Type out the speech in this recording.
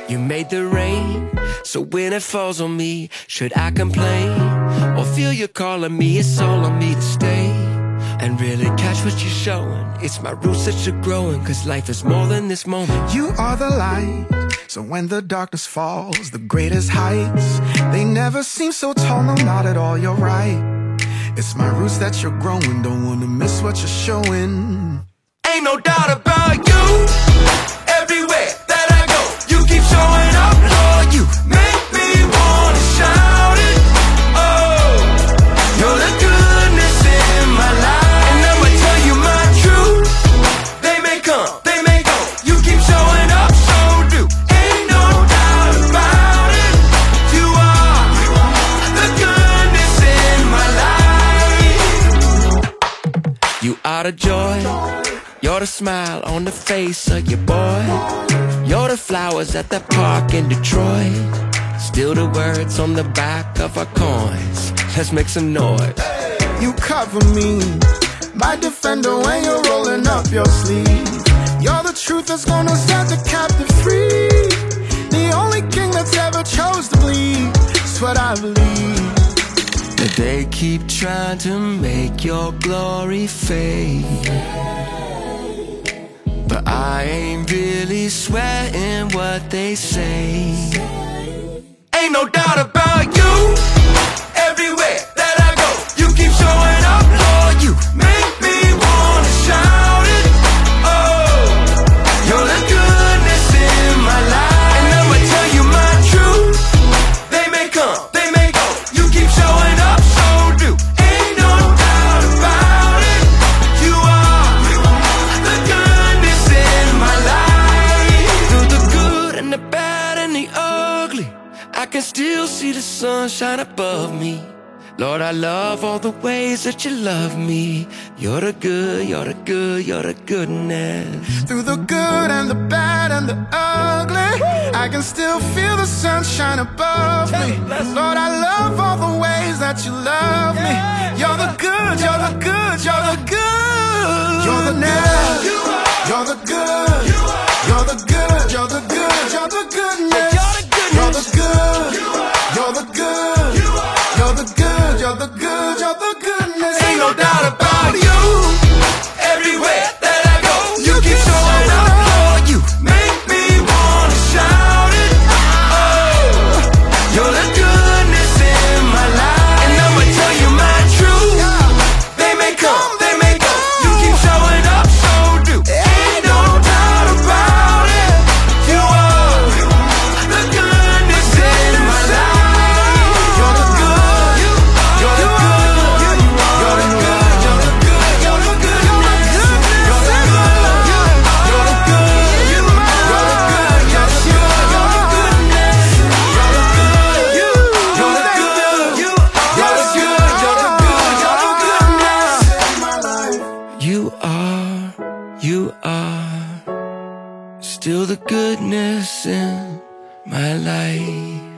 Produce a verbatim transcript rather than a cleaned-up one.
You made the rain, so when it falls on me, should I complain or feel you calling me? It's all on me to stay and really catch what you're showing. It's my roots that you're growing, cause life is more than this moment. You are the light, so when the darkness falls, the greatest heights, they never seem so tall, no, not at all, you're right. It's my roots that you're growing, don't wanna miss what you're showing. Ain't no doubt about you, everywhere that I go, you keep showing up, Lord, you make me wanna shout it. Oh, you're the goodness in my life, and I'ma tell you my truth. They may come, they may go, you keep showing up, so do. Ain't no doubt about it, you are the goodness in my life. You are the joy, you're the smile on the face of your boy. You're the flowers at that park in Detroit. Still the words on the back of our coins. Let's make some noise. You cover me, my defender, when you're rolling up your sleeve. You're the truth that's gonna set the captive free. The only king that's ever chose to bleed. That's what I believe. But they keep trying to make your glory fade, but I ain't really sweating what they say. Ain't no doubt about you, everywhere that I go, you keep showing up, Lord, you make me wanna shout it. Oh, you're the goodness in my life, and I'ma tell you my truth. They may come, they may go, you keep showing up, so do. Ain't no doubt about it, you are the goodness in my life. Through the good and the bad and the ugly, I can still see the sun shine above me. Lord, I love all the ways that you love me. You're the good, you're the good, you're the goodness. Through the good and the bad and the ugly, I can still feel the sunshine above me. Lord, I love all the ways that you love me. You're the good, you're the good, you're the good. You're the good, you're the good, you're the good, you're the good, you're the goodness. You're the good, you're the good, you're the good, you're the good, you're the goodness. Ain't no doubt about you, everywhere that I go, you keep showing up, Lord, you make me wanna shout it. Oh, you're the goodness in my life, and I'ma tell you my truth. They may come, they may go, you keep showing up, so do. Ain't no doubt about it, you are the goodness in my life. You're the good, you're the good, you're the good, you're the good, you're the goodness. You're the good, you're the good, you're the good, you're the good, you're the goodness. You're the good, you're the good, you're the good, you're the good, you're the goodness. You are, you are still the goodness in my life.